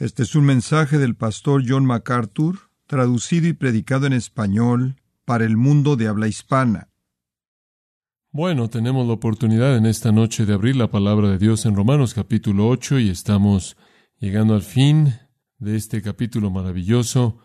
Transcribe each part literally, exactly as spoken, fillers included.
Este es un mensaje del pastor John MacArthur, traducido y predicado en español para el mundo de habla hispana. Bueno, tenemos la oportunidad en esta noche de abrir la palabra de Dios en Romanos capítulo ocho y estamos llegando al fin de este capítulo maravilloso.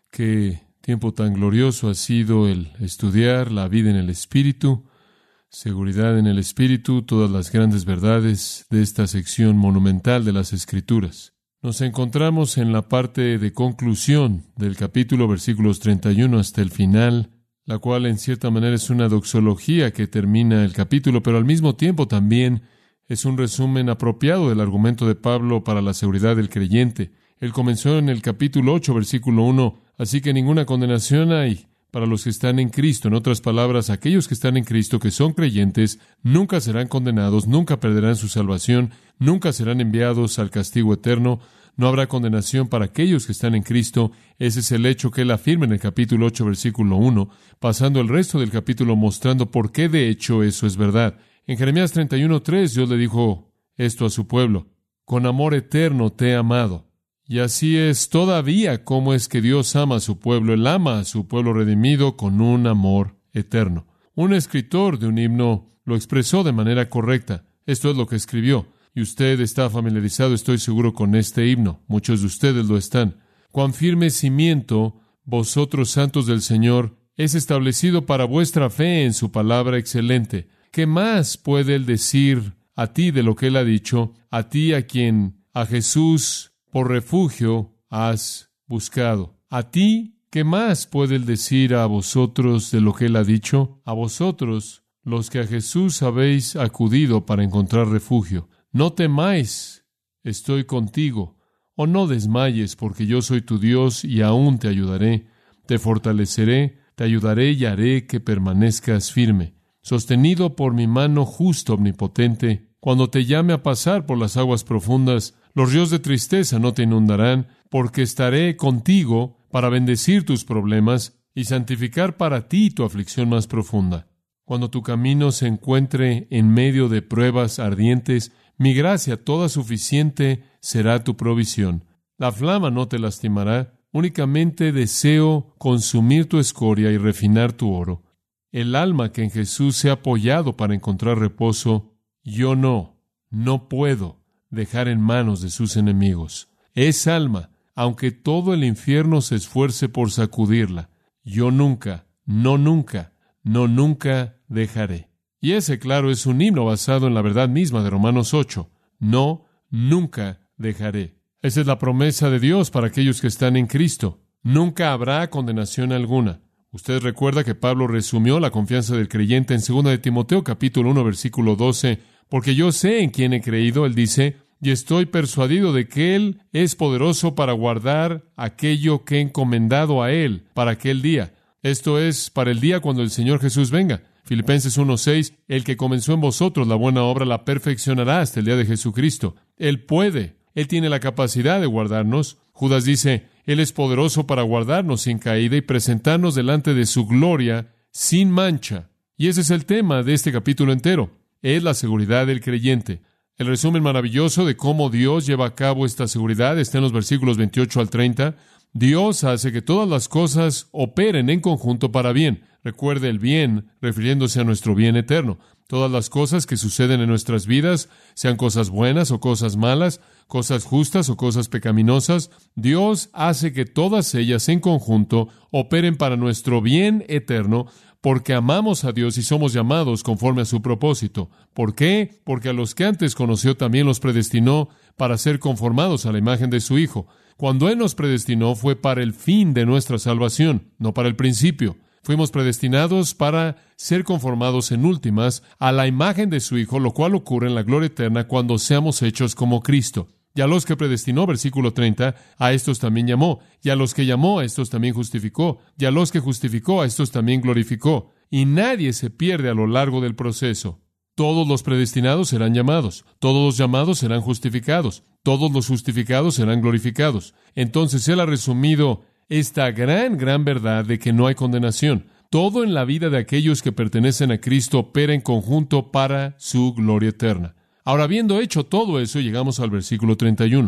Qué tiempo tan glorioso ha sido el estudiar la vida en el Espíritu, seguridad en el Espíritu, todas las grandes verdades de esta sección monumental de las Escrituras. Nos encontramos en la parte de conclusión del capítulo, versículos treinta y uno hasta el final, la cual en cierta manera es una doxología que termina el capítulo, pero al mismo tiempo también es un resumen apropiado del argumento de Pablo para la seguridad del creyente. Él comenzó en el capítulo ocho, versículo uno, así que ninguna condenación hay para los que están en Cristo. En otras palabras, aquellos que están en Cristo, que son creyentes, nunca serán condenados, nunca perderán su salvación, nunca serán enviados al castigo eterno. No habrá condenación para aquellos que están en Cristo. Ese es el hecho que él afirma en el capítulo ocho, versículo uno, pasando el resto del capítulo mostrando por qué de hecho eso es verdad. En Jeremías treinta y uno, tres, Dios le dijo esto a su pueblo: con amor eterno te he amado. Y así es todavía como es que Dios ama a su pueblo. Él ama a su pueblo redimido con un amor eterno. Un escritor de un himno lo expresó de manera correcta. Esto es lo que escribió. Y usted está familiarizado, estoy seguro, con este himno. Muchos de ustedes lo están. Cuán firme cimiento, vosotros santos del Señor, es establecido para vuestra fe en su palabra excelente. ¿Qué más puede él decir a ti de lo que él ha dicho? A ti a quien, a Jesús, por refugio has buscado. A ti, ¿qué más puede él decir a vosotros de lo que él ha dicho? A vosotros, los que a Jesús habéis acudido para encontrar refugio. No temáis, estoy contigo, o no desmayes, porque yo soy tu Dios y aún te ayudaré. Te fortaleceré, te ayudaré y haré que permanezcas firme. Sostenido por mi mano justa omnipotente, cuando te llame a pasar por las aguas profundas, los ríos de tristeza no te inundarán, porque estaré contigo para bendecir tus problemas y santificar para ti tu aflicción más profunda. Cuando tu camino se encuentre en medio de pruebas ardientes, mi gracia toda suficiente será tu provisión. La flama no te lastimará, únicamente deseo consumir tu escoria y refinar tu oro. El alma que en Jesús se ha apoyado para encontrar reposo, yo no, no puedo dejar en manos de sus enemigos. Esa alma, aunque todo el infierno se esfuerce por sacudirla, yo nunca, no nunca, no nunca dejaré. Y ese, claro, es un himno basado en la verdad misma de Romanos ocho. No, nunca dejaré. Esa es la promesa de Dios para aquellos que están en Cristo. Nunca habrá condenación alguna. Usted recuerda que Pablo resumió la confianza del creyente en segunda de Timoteo, capítulo uno, versículo doce. Porque yo sé en quién he creído, él dice, y estoy persuadido de que Él es poderoso para guardar aquello que he encomendado a Él para aquel día. Esto es, para el día cuando el Señor Jesús venga. Filipenses uno seis, el que comenzó en vosotros la buena obra la perfeccionará hasta el día de Jesucristo. Él puede, Él tiene la capacidad de guardarnos. Judas dice, Él es poderoso para guardarnos sin caída y presentarnos delante de su gloria sin mancha. Y ese es el tema de este capítulo entero. Es la seguridad del creyente. El resumen maravilloso de cómo Dios lleva a cabo esta seguridad está en los versículos veintiocho al treinta. Dios hace que todas las cosas operen en conjunto para bien. Recuerde el bien, refiriéndose a nuestro bien eterno. Todas las cosas que suceden en nuestras vidas, sean cosas buenas o cosas malas, cosas justas o cosas pecaminosas, Dios hace que todas ellas en conjunto operen para nuestro bien eterno, porque amamos a Dios y somos llamados conforme a su propósito. ¿Por qué? Porque a los que antes conoció también los predestinó para ser conformados a la imagen de su Hijo. Cuando Él nos predestinó fue para el fin de nuestra salvación, no para el principio. Fuimos predestinados para ser conformados en últimas a la imagen de su Hijo, lo cual ocurre en la gloria eterna cuando seamos hechos como Cristo. Y a los que predestinó, versículo treinta, a estos también llamó. Y a los que llamó, a estos también justificó. Y a los que justificó, a estos también glorificó. Y nadie se pierde a lo largo del proceso. Todos los predestinados serán llamados. Todos los llamados serán justificados. Todos los justificados serán glorificados. Entonces Él ha resumido esta gran, gran verdad de que no hay condenación. Todo en la vida de aquellos que pertenecen a Cristo opera en conjunto para su gloria eterna. Ahora, habiendo hecho todo eso, llegamos al versículo treinta y uno.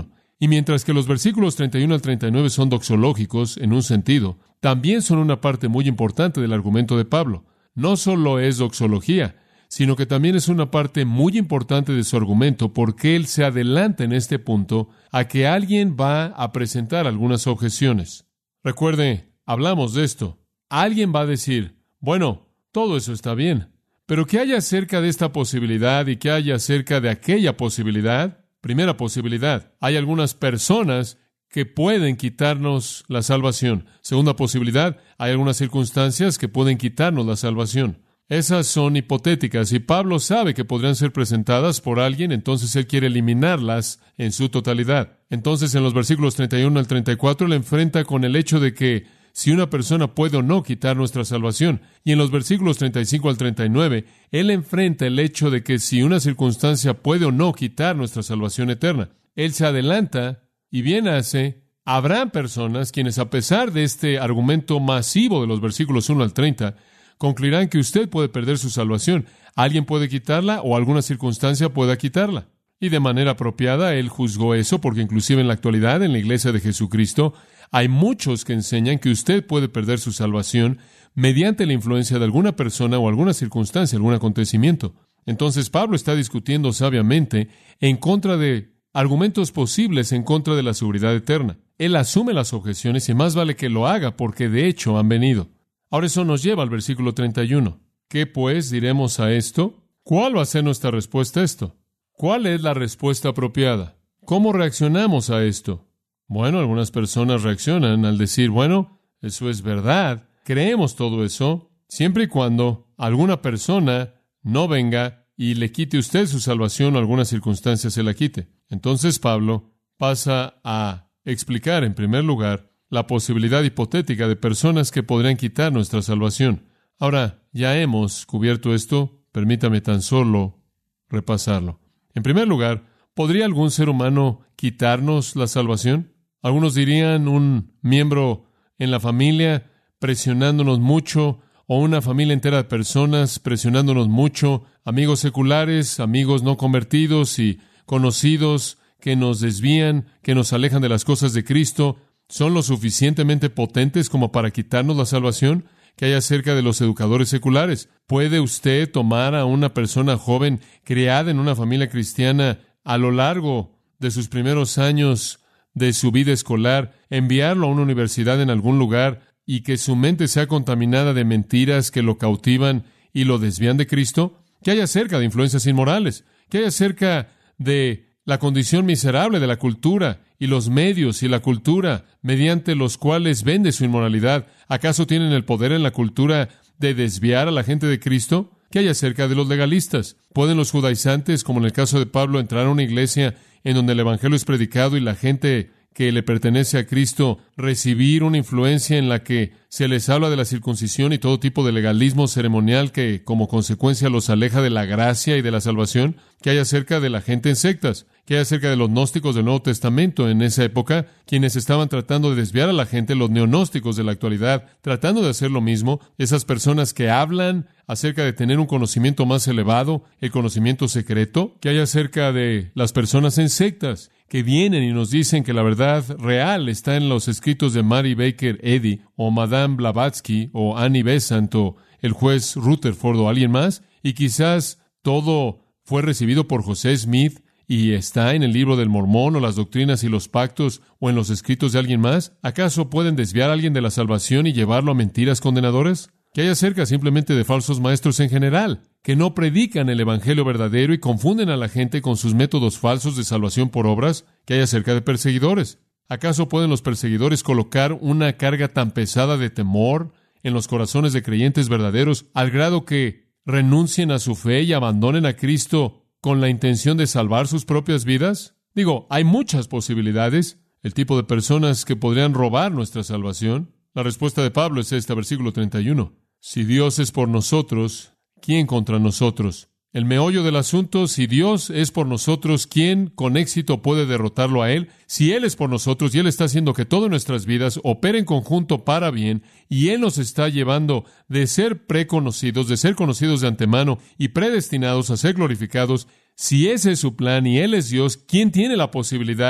Y mientras que los versículos treinta y uno al treinta y nueve son doxológicos en un sentido, también son una parte muy importante del argumento de Pablo. No solo es doxología, sino que también es una parte muy importante de su argumento, porque él se adelanta en este punto a que alguien va a presentar algunas objeciones. Recuerde, hablamos de esto. Alguien va a decir, bueno, todo eso está bien, pero ¿qué hay acerca de esta posibilidad y qué hay acerca de aquella posibilidad? Primera posibilidad, hay algunas personas que pueden quitarnos la salvación. Segunda posibilidad, hay algunas circunstancias que pueden quitarnos la salvación. Esas son hipotéticas y Pablo sabe que podrían ser presentadas por alguien, entonces él quiere eliminarlas en su totalidad. Entonces en los versículos treinta y uno al treinta y cuatro le enfrenta con el hecho de que si una persona puede o no quitar nuestra salvación. Y en los versículos treinta y cinco al treinta y nueve, él enfrenta el hecho de que si una circunstancia puede o no quitar nuestra salvación eterna. Él se adelanta y bien hace. Habrán personas quienes, a pesar de este argumento masivo de los versículos uno al treinta, concluirán que usted puede perder su salvación. Alguien puede quitarla o alguna circunstancia pueda quitarla. Y de manera apropiada, él juzgó eso porque inclusive en la actualidad, en la iglesia de Jesucristo, hay muchos que enseñan que usted puede perder su salvación mediante la influencia de alguna persona o alguna circunstancia, algún acontecimiento. Entonces Pablo está discutiendo sabiamente en contra de argumentos posibles en contra de la seguridad eterna. Él asume las objeciones y más vale que lo haga porque de hecho han venido. Ahora eso nos lleva al versículo treinta y uno. ¿Qué pues diremos a esto? ¿Cuál va a ser nuestra respuesta a esto? ¿Cuál es la respuesta apropiada? ¿Cómo reaccionamos a esto? Bueno, algunas personas reaccionan al decir, bueno, eso es verdad, creemos todo eso, siempre y cuando alguna persona no venga y le quite usted su salvación o alguna circunstancia se la quite. Entonces Pablo pasa a explicar, en primer lugar, la posibilidad hipotética de personas que podrían quitar nuestra salvación. Ahora, ya hemos cubierto esto, permítame tan solo repasarlo. En primer lugar, ¿podría algún ser humano quitarnos la salvación? Algunos dirían un miembro en la familia presionándonos mucho, o una familia entera de personas presionándonos mucho, amigos seculares, amigos no convertidos y conocidos que nos desvían, que nos alejan de las cosas de Cristo, ¿son lo suficientemente potentes como para quitarnos la salvación? ¿Qué hay acerca de los educadores seculares? ¿Puede usted tomar a una persona joven criada en una familia cristiana a lo largo de sus primeros años de su vida escolar, enviarlo a una universidad en algún lugar y que su mente sea contaminada de mentiras que lo cautivan y lo desvían de Cristo? ¿Qué hay acerca de influencias inmorales? ¿Qué hay acerca de la condición miserable de la cultura y los medios y la cultura mediante los cuales vende su inmoralidad? ¿Acaso tienen el poder en la cultura de desviar a la gente de Cristo? ¿Qué hay acerca de los legalistas? ¿Pueden los judaizantes, como en el caso de Pablo, entrar a una iglesia en donde el evangelio es predicado y la gente que le pertenece a Cristo recibir una influencia en la que se les habla de la circuncisión y todo tipo de legalismo ceremonial que como consecuencia los aleja de la gracia y de la salvación? ¿Qué hay acerca de la gente en sectas? ¿Qué hay acerca de los gnósticos del Nuevo Testamento en esa época, quienes estaban tratando de desviar a la gente, los neognósticos de la actualidad, tratando de hacer lo mismo? Esas personas que hablan acerca de tener un conocimiento más elevado, el conocimiento secreto. ¿Qué hay acerca de las personas en sectas que vienen y nos dicen que la verdad real está en los escritos de Mary Baker Eddy o Madame Blavatsky o Annie Besant o el juez Rutherford o alguien más? Y quizás todo fue recibido por José Smith y está en el libro del Mormón o las doctrinas y los pactos o en los escritos de alguien más. ¿Acaso pueden desviar a alguien de la salvación y llevarlo a mentiras condenadoras? ¿Qué hay acerca simplemente de falsos maestros en general, que no predican el evangelio verdadero y confunden a la gente con sus métodos falsos de salvación por obras? ¿Qué hay acerca de perseguidores? ¿Acaso pueden los perseguidores colocar una carga tan pesada de temor en los corazones de creyentes verdaderos al grado que renuncien a su fe y abandonen a Cristo con la intención de salvar sus propias vidas? Digo, hay muchas posibilidades, el tipo de personas que podrían robar nuestra salvación. La respuesta de Pablo es esta, versículo treinta y uno. Si Dios es por nosotros, ¿quién contra nosotros? El meollo del asunto, si Dios es por nosotros, ¿quién con éxito puede derrotarlo a Él? Si Él es por nosotros y Él está haciendo que todas nuestras vidas operen en conjunto para bien, y Él nos está llevando de ser preconocidos, de ser conocidos de antemano y predestinados a ser glorificados, si ese es su plan y Él es Dios, ¿quién tiene la posibilidad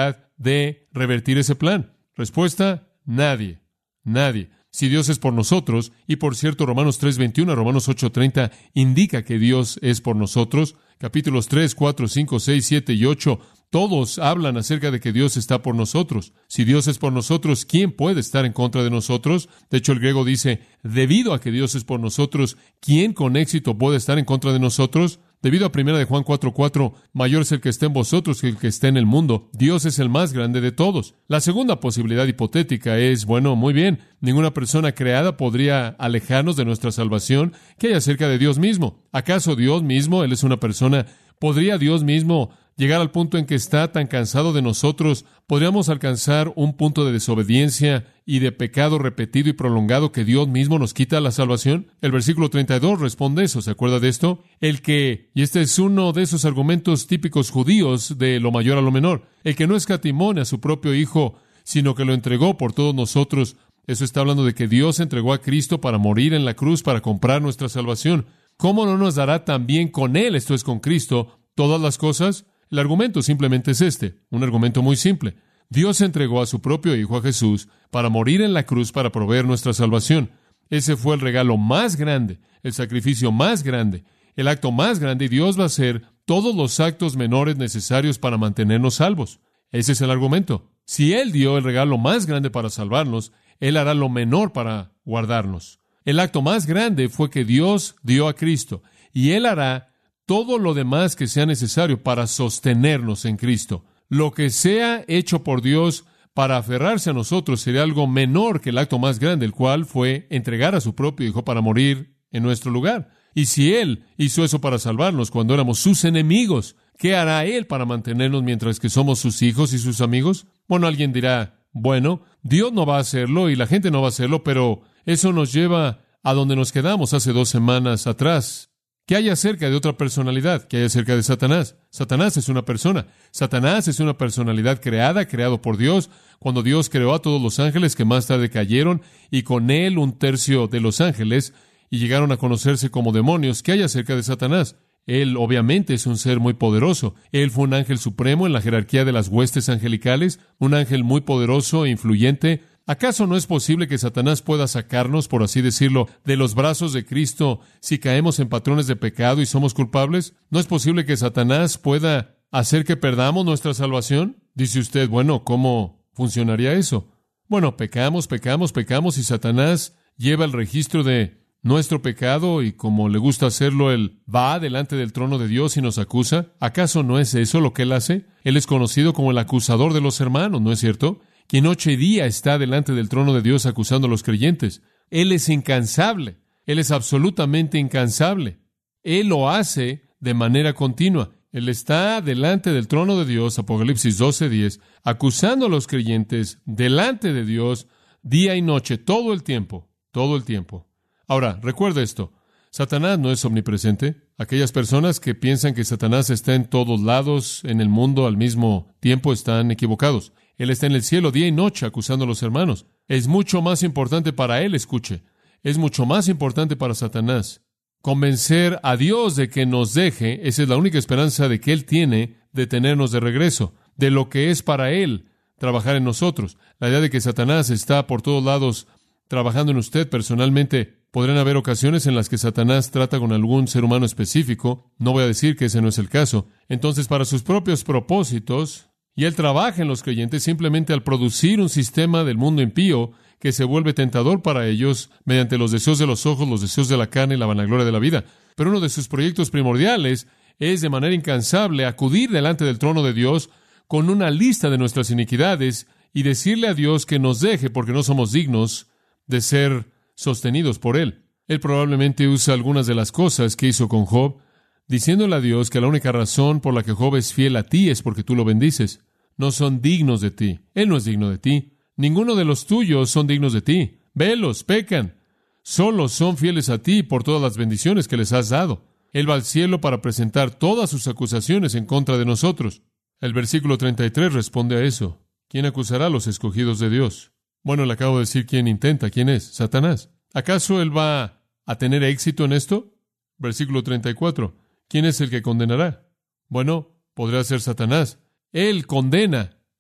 de revertir ese plan? Respuesta, nadie, nadie. Si Dios es por nosotros, y por cierto, Romanos tres veintiuno, Romanos ocho treinta indica que Dios es por nosotros, capítulos tres, cuatro, cinco, seis, siete y ocho, todos hablan acerca de que Dios está por nosotros. Si Dios es por nosotros, ¿quién puede estar en contra de nosotros? De hecho, el griego dice, debido a que Dios es por nosotros, ¿quién con éxito puede estar en contra de nosotros? Debido a primera de Juan cuatro cuatro, mayor es el que está en vosotros que el que está en el mundo. Dios es el más grande de todos. La segunda posibilidad hipotética es, bueno, muy bien, ninguna persona creada podría alejarnos de nuestra salvación que hay acerca de Dios mismo. ¿Acaso Dios mismo, Él es una persona, podría Dios mismo llegar al punto en que está tan cansado de nosotros? ¿Podríamos alcanzar un punto de desobediencia y de pecado repetido y prolongado que Dios mismo nos quita la salvación? El versículo treinta y dos responde eso. ¿Se acuerda de esto? El que, y este es uno de esos argumentos típicos judíos de lo mayor a lo menor, el que no escatimó a su propio Hijo, sino que lo entregó por todos nosotros. Eso está hablando de que Dios entregó a Cristo para morir en la cruz para comprar nuestra salvación. ¿Cómo no nos dará también con Él, esto es con Cristo, todas las cosas? El argumento simplemente es este, un argumento muy simple. Dios entregó a su propio Hijo, a Jesús, para morir en la cruz para proveer nuestra salvación. Ese fue el regalo más grande, el sacrificio más grande, el acto más grande, y Dios va a hacer todos los actos menores necesarios para mantenernos salvos. Ese es el argumento. Si Él dio el regalo más grande para salvarnos, Él hará lo menor para guardarnos. El acto más grande fue que Dios dio a Cristo, y Él hará todo lo demás que sea necesario para sostenernos en Cristo. Lo que sea hecho por Dios para aferrarse a nosotros sería algo menor que el acto más grande, el cual fue entregar a su propio Hijo para morir en nuestro lugar. Y si Él hizo eso para salvarnos cuando éramos sus enemigos, ¿qué hará Él para mantenernos mientras que somos sus hijos y sus amigos? Bueno, alguien dirá, bueno, Dios no va a hacerlo y la gente no va a hacerlo, pero eso nos lleva a donde nos quedamos hace dos semanas atrás. ¿Qué hay acerca de otra personalidad? ¿Qué hay acerca de Satanás? Satanás es una persona. Satanás es una personalidad creada, creado por Dios, cuando Dios creó a todos los ángeles que más tarde cayeron, y con él un tercio de los ángeles, y llegaron a conocerse como demonios. ¿Qué hay acerca de Satanás? Él obviamente es un ser muy poderoso. Él fue un ángel supremo en la jerarquía de las huestes angelicales, un ángel muy poderoso e influyente. ¿Acaso no es posible que Satanás pueda sacarnos, por así decirlo, de los brazos de Cristo si caemos en patrones de pecado y somos culpables? ¿No es posible que Satanás pueda hacer que perdamos nuestra salvación? Dice usted, bueno, ¿cómo funcionaría eso? Bueno, pecamos, pecamos, pecamos y Satanás lleva el registro de nuestro pecado y como le gusta hacerlo, él va delante del trono de Dios y nos acusa. ¿Acaso no es eso lo que él hace? Él es conocido como el acusador de los hermanos, ¿no es cierto? Quien noche y día está delante del trono de Dios acusando a los creyentes. Él es incansable. Él es absolutamente incansable. Él lo hace de manera continua. Él está delante del trono de Dios, Apocalipsis doce diez, acusando a los creyentes delante de Dios día y noche, todo el tiempo, todo el tiempo. Ahora, recuerda esto. Satanás no es omnipresente. Aquellas personas que piensan que Satanás está en todos lados en el mundo al mismo tiempo están equivocados. Él está en el cielo día y noche acusando a los hermanos. Es mucho más importante para él, escuche, es mucho más importante para Satanás convencer a Dios de que nos deje. Esa es la única esperanza de que él tiene de tenernos de regreso, de lo que es para él trabajar en nosotros. La idea de que Satanás está por todos lados trabajando en usted personalmente. Podrán haber ocasiones en las que Satanás trata con algún ser humano específico. No voy a decir que ese no es el caso. Entonces, para sus propios propósitos, y él trabaja en los creyentes simplemente al producir un sistema del mundo impío que se vuelve tentador para ellos mediante los deseos de los ojos, los deseos de la carne y la vanagloria de la vida. Pero uno de sus proyectos primordiales es de manera incansable acudir delante del trono de Dios con una lista de nuestras iniquidades y decirle a Dios que nos deje porque no somos dignos de ser sostenidos por Él. Él probablemente usa algunas de las cosas que hizo con Job, diciéndole a Dios que la única razón por la que Job es fiel a ti es porque tú lo bendices. No son dignos de ti. Él no es digno de ti. Ninguno de los tuyos son dignos de ti. Velos, pecan. Solo son fieles a ti por todas las bendiciones que les has dado. Él va al cielo para presentar todas sus acusaciones en contra de nosotros. El versículo treinta y tres responde a eso. ¿Quién acusará a los escogidos de Dios? Bueno, le acabo de decir quién intenta. ¿Quién es? Satanás. ¿Acaso él va a tener éxito en esto? Versículo treinta y cuatro. ¿Quién es el que condenará? Bueno, podrá ser Satanás. Él condena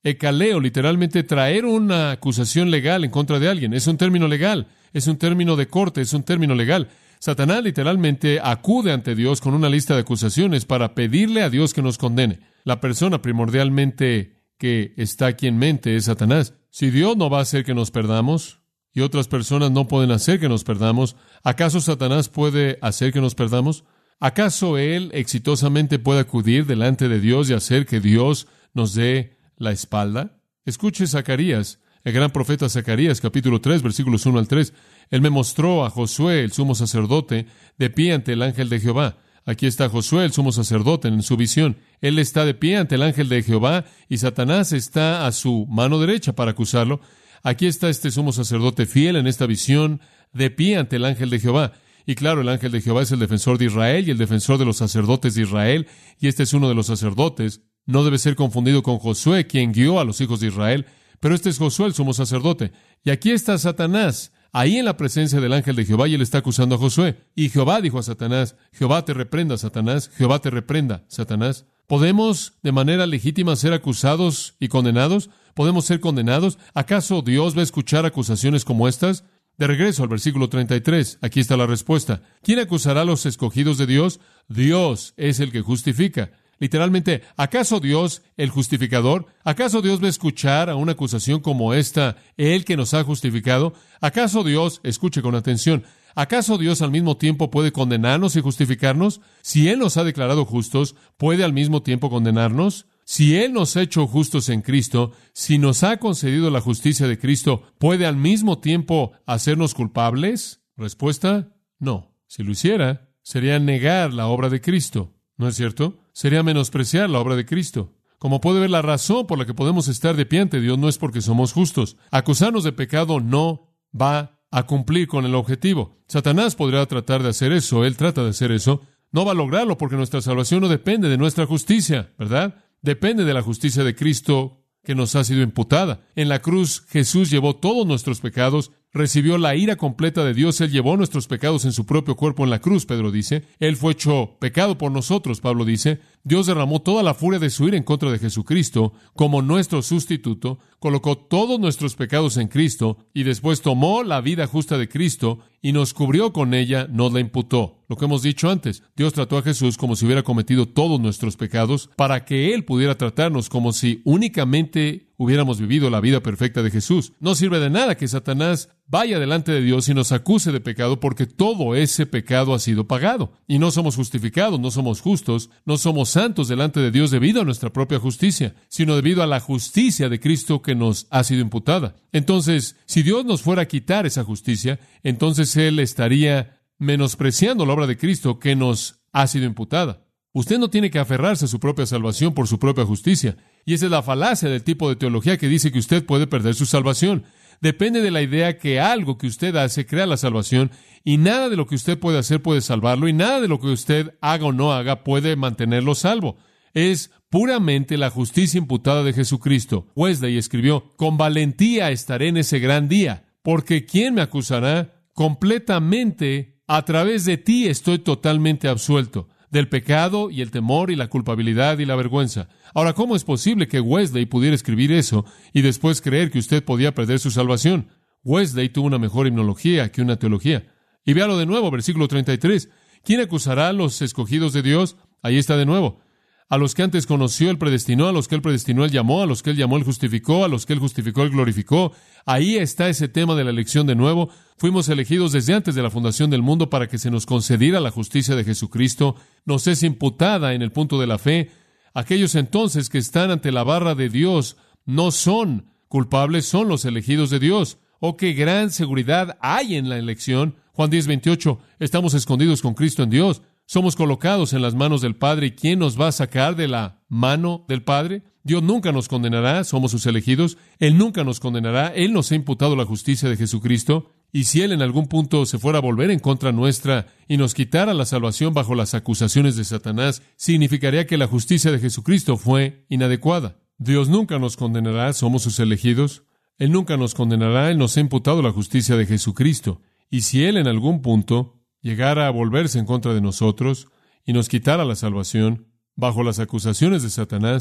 Ecaleo, literalmente traer una acusación legal en contra de alguien. Es un término legal, es un término de corte, es un término legal. Satanás literalmente acude ante Dios con una lista de acusaciones para pedirle a Dios que nos condene. La persona primordialmente que está aquí en mente es Satanás. Si Dios no va a hacer que nos perdamos y otras personas no pueden hacer que nos perdamos, ¿acaso Satanás puede hacer que nos perdamos? ¿Acaso él exitosamente puede acudir delante de Dios y hacer que Dios nos dé la espalda? Escuche Zacarías, el gran profeta Zacarías, capítulo tres, versículos uno al tres. Él me mostró a Josué, el sumo sacerdote, de pie ante el ángel de Jehová. Aquí está Josué, el sumo sacerdote, en su visión. Él está de pie ante el ángel de Jehová y Satanás está a su mano derecha para acusarlo. Aquí está este sumo sacerdote fiel en esta visión, de pie ante el ángel de Jehová. Y claro, el ángel de Jehová es el defensor de Israel y el defensor de los sacerdotes de Israel, y este es uno de los sacerdotes. No debe ser confundido con Josué, quien guió a los hijos de Israel, pero este es Josué, el sumo sacerdote. Y aquí está Satanás, ahí en la presencia del ángel de Jehová, y él está acusando a Josué. Y Jehová dijo a Satanás: Jehová te reprenda, Satanás, Jehová te reprenda, Satanás. ¿Podemos de manera legítima ser acusados y condenados? ¿Podemos ser condenados? ¿Acaso Dios va a escuchar acusaciones como estas? De regreso al versículo treinta y tres, aquí está la respuesta. ¿Quién acusará a los escogidos de Dios? Dios es el que justifica. Literalmente, ¿acaso Dios, el justificador? ¿Acaso Dios va a escuchar a una acusación como esta, Él que nos ha justificado? ¿Acaso Dios, escuche con atención, ¿acaso Dios al mismo tiempo puede condenarnos y justificarnos? Si Él nos ha declarado justos, ¿puede al mismo tiempo condenarnos? Si Él nos ha hecho justos en Cristo, si nos ha concedido la justicia de Cristo, ¿puede al mismo tiempo hacernos culpables? Respuesta: no. Si lo hiciera, sería negar la obra de Cristo. ¿No es cierto? Sería menospreciar la obra de Cristo. Como puede ver, la razón por la que podemos estar de pie ante Dios no es porque somos justos. Acusarnos de pecado no va a cumplir con el objetivo. Satanás podría tratar de hacer eso, él trata de hacer eso. No va a lograrlo porque nuestra salvación no depende de nuestra justicia, ¿verdad? Depende de la justicia de Cristo que nos ha sido imputada. En la cruz, Jesús llevó todos nuestros pecados, recibió la ira completa de Dios. Él llevó nuestros pecados en su propio cuerpo en la cruz, Pedro dice. Él fue hecho pecado por nosotros, Pablo dice. Dios derramó toda la furia de su ira en contra de Jesucristo como nuestro sustituto, colocó todos nuestros pecados en Cristo y después tomó la vida justa de Cristo y nos cubrió con ella, nos la imputó. Lo que hemos dicho antes, Dios trató a Jesús como si hubiera cometido todos nuestros pecados para que Él pudiera tratarnos como si únicamente hubiéramos vivido la vida perfecta de Jesús. No sirve de nada que Satanás vaya delante de Dios y nos acuse de pecado, porque todo ese pecado ha sido pagado. Y no somos justificados, no somos justos, no somos santos delante de Dios debido a nuestra propia justicia, sino debido a la justicia de Cristo que nos ha sido imputada. Entonces, si Dios nos fuera a quitar esa justicia, entonces Él estaría menospreciando la obra de Cristo que nos ha sido imputada. Usted no tiene que aferrarse a su propia salvación por su propia justicia. Y esa es la falacia del tipo de teología que dice que usted puede perder su salvación. Depende de la idea que algo que usted hace crea la salvación, y nada de lo que usted puede hacer puede salvarlo, y nada de lo que usted haga o no haga puede mantenerlo salvo. Es puramente la justicia imputada de Jesucristo. Wesley escribió: con valentía estaré en ese gran día, porque ¿quién me acusará? Completamente a través de ti estoy totalmente absuelto del pecado y el temor y la culpabilidad y la vergüenza. Ahora, ¿cómo es posible que Wesley pudiera escribir eso y después creer que usted podía perder su salvación? Wesley tuvo una mejor himnología que una teología. Y véalo de nuevo, versículo treinta y tres. ¿Quién acusará a los escogidos de Dios? Ahí está de nuevo. A los que antes conoció, Él predestinó; a los que Él predestinó, Él llamó; a los que Él llamó, Él justificó; a los que Él justificó, Él glorificó. Ahí está ese tema de la elección de nuevo. Fuimos elegidos desde antes de la fundación del mundo para que se nos concediera la justicia de Jesucristo. Nos es imputada en el punto de la fe. Aquellos entonces que están ante la barra de Dios no son culpables, son los elegidos de Dios. ¡Oh, qué gran seguridad hay en la elección! Juan diez, veintiocho. Estamos escondidos con Cristo en Dios. Somos colocados en las manos del Padre. ¿Y quién nos va a sacar de la mano del Padre? Dios nunca nos condenará, somos sus elegidos. Él nunca nos condenará. Él nos ha imputado la justicia de Jesucristo. Y si Él en algún punto se fuera a volver en contra nuestra y nos quitara la salvación bajo las acusaciones de Satanás, significaría que la justicia de Jesucristo fue inadecuada. Dios nunca nos condenará, somos sus elegidos. Él nunca nos condenará, Él nos ha imputado la justicia de Jesucristo. Y si Él en algún punto llegara a volverse en contra de nosotros y nos quitara la salvación bajo las acusaciones de Satanás,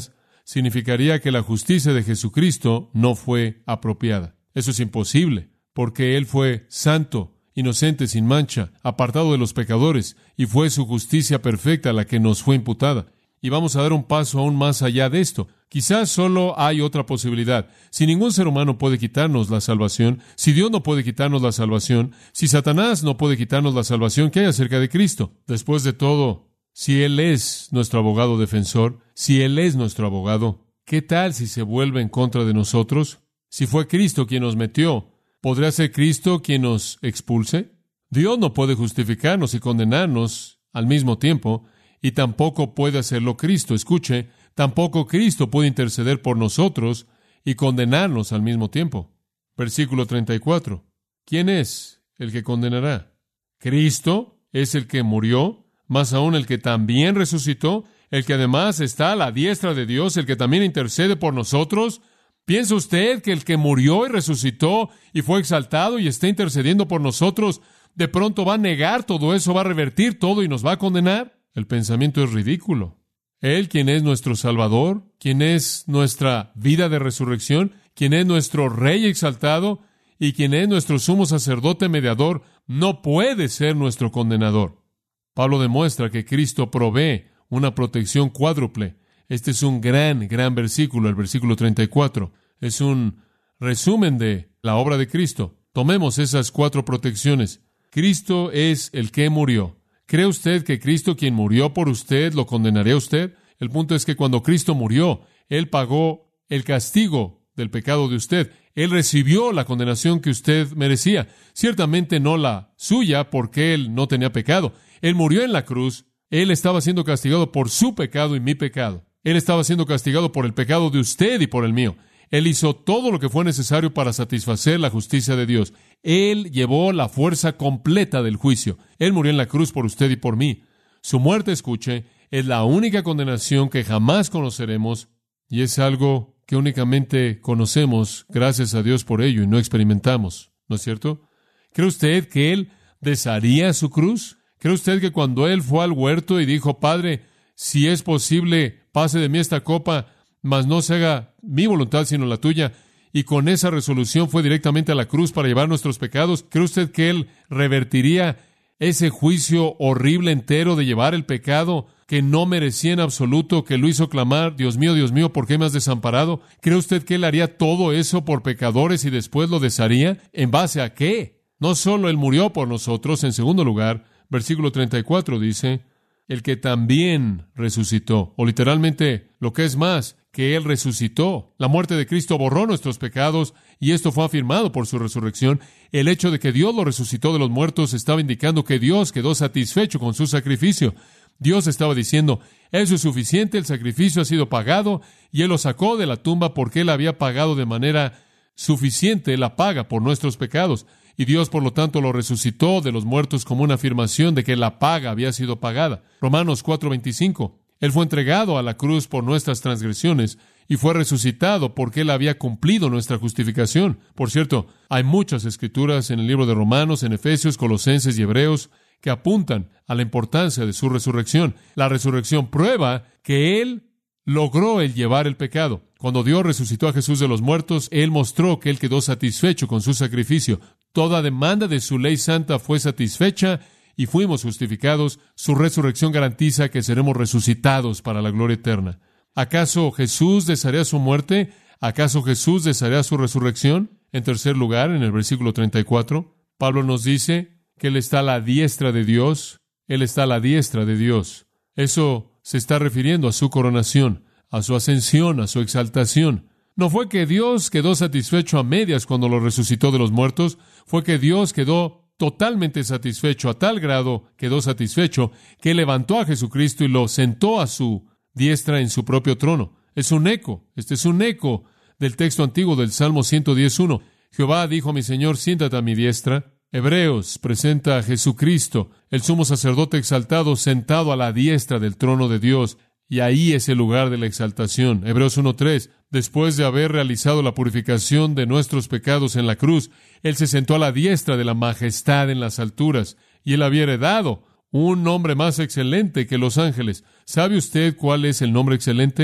significaría que la justicia de Jesucristo no fue apropiada. Eso es imposible, porque Él fue santo, inocente, sin mancha, apartado de los pecadores, y fue su justicia perfecta la que nos fue imputada. Y vamos a dar un paso aún más allá de esto. Quizás solo hay otra posibilidad. Si ningún ser humano puede quitarnos la salvación, si Dios no puede quitarnos la salvación, si Satanás no puede quitarnos la salvación, ¿qué hay acerca de Cristo? Después de todo, si Él es nuestro abogado defensor, si Él es nuestro abogado, ¿qué tal si se vuelve en contra de nosotros? Si fue Cristo quien nos metió, ¿podría ser Cristo quien nos expulse? Dios no puede justificarnos y condenarnos al mismo tiempo, y tampoco puede hacerlo Cristo. Escuche, tampoco Cristo puede interceder por nosotros y condenarnos al mismo tiempo. Versículo treinta y cuatro. ¿Quién es el que condenará? Cristo es el que murió, más aún el que también resucitó, el que además está a la diestra de Dios, el que también intercede por nosotros. ¿Piensa usted que el que murió y resucitó y fue exaltado y está intercediendo por nosotros, de pronto va a negar todo eso, va a revertir todo y nos va a condenar? El pensamiento es ridículo. Él, quien es nuestro Salvador, quien es nuestra vida de resurrección, quien es nuestro Rey exaltado y quien es nuestro sumo sacerdote mediador, no puede ser nuestro condenador. Pablo demuestra que Cristo provee una protección cuádruple. Este es un gran, gran versículo, el versículo treinta y cuatro. Es un resumen de la obra de Cristo. Tomemos esas cuatro protecciones. Cristo es el que murió. ¿Cree usted que Cristo, quien murió por usted, lo condenaría a usted? El punto es que cuando Cristo murió, Él pagó el castigo del pecado de usted. Él recibió la condenación que usted merecía. Ciertamente no la suya, porque Él no tenía pecado. Él murió en la cruz. Él estaba siendo castigado por su pecado y mi pecado. Él estaba siendo castigado por el pecado de usted y por el mío. Él hizo todo lo que fue necesario para satisfacer la justicia de Dios. Él llevó la fuerza completa del juicio. Él murió en la cruz por usted y por mí. Su muerte, escuche, es la única condenación que jamás conoceremos, y es algo que únicamente conocemos gracias a Dios por ello y no experimentamos. ¿No es cierto? ¿Cree usted que Él desharía su cruz? ¿Cree usted que cuando Él fue al huerto y dijo, Padre, si es posible, pase de mí esta copa, mas no se haga mi voluntad sino la tuya, y con esa resolución fue directamente a la cruz para llevar nuestros pecados? ¿Cree usted que Él revertiría ese juicio horrible entero de llevar el pecado que no merecía en absoluto, que lo hizo clamar, Dios mío, Dios mío, ¿por qué me has desamparado? ¿Cree usted que Él haría todo eso por pecadores y después lo desharía? ¿En base a qué? No solo Él murió por nosotros, en segundo lugar, versículo treinta y cuatro dice, el que también resucitó, o literalmente, lo que es más, que Él resucitó. La muerte de Cristo borró nuestros pecados y esto fue afirmado por su resurrección. El hecho de que Dios lo resucitó de los muertos estaba indicando que Dios quedó satisfecho con su sacrificio. Dios estaba diciendo, eso es suficiente, el sacrificio ha sido pagado, y Él lo sacó de la tumba porque Él había pagado de manera suficiente la paga por nuestros pecados. Y Dios, por lo tanto, lo resucitó de los muertos como una afirmación de que la paga había sido pagada. Romanos cuatro veinticinco. Él fue entregado a la cruz por nuestras transgresiones y fue resucitado porque Él había cumplido nuestra justificación. Por cierto, hay muchas escrituras en el libro de Romanos, en Efesios, Colosenses y Hebreos que apuntan a la importancia de su resurrección. La resurrección prueba que Él logró el llevar el pecado. Cuando Dios resucitó a Jesús de los muertos, Él mostró que Él quedó satisfecho con su sacrificio. Toda demanda de su ley santa fue satisfecha y fuimos justificados. Su resurrección garantiza que seremos resucitados para la gloria eterna. ¿Acaso Jesús desearía su muerte? ¿Acaso Jesús desearía su resurrección? En tercer lugar, en el versículo treinta y cuatro, Pablo nos dice que Él está a la diestra de Dios. Él está a la diestra de Dios. Eso se está refiriendo a su coronación, a su ascensión, a su exaltación. No fue que Dios quedó satisfecho a medias cuando lo resucitó de los muertos, fue que Dios quedó totalmente satisfecho, a tal grado quedó satisfecho que levantó a Jesucristo y lo sentó a su diestra en su propio trono. Es un eco, este es un eco del texto antiguo del Salmo ciento diez uno. Jehová dijo a mi Señor, siéntate a mi diestra. Hebreos presenta a Jesucristo, el sumo sacerdote exaltado, sentado a la diestra del trono de Dios, y ahí es el lugar de la exaltación. Hebreos uno tres, después de haber realizado la purificación de nuestros pecados en la cruz, Él se sentó a la diestra de la majestad en las alturas, y Él había heredado un nombre más excelente que los ángeles. ¿Sabe usted cuál es el nombre excelente?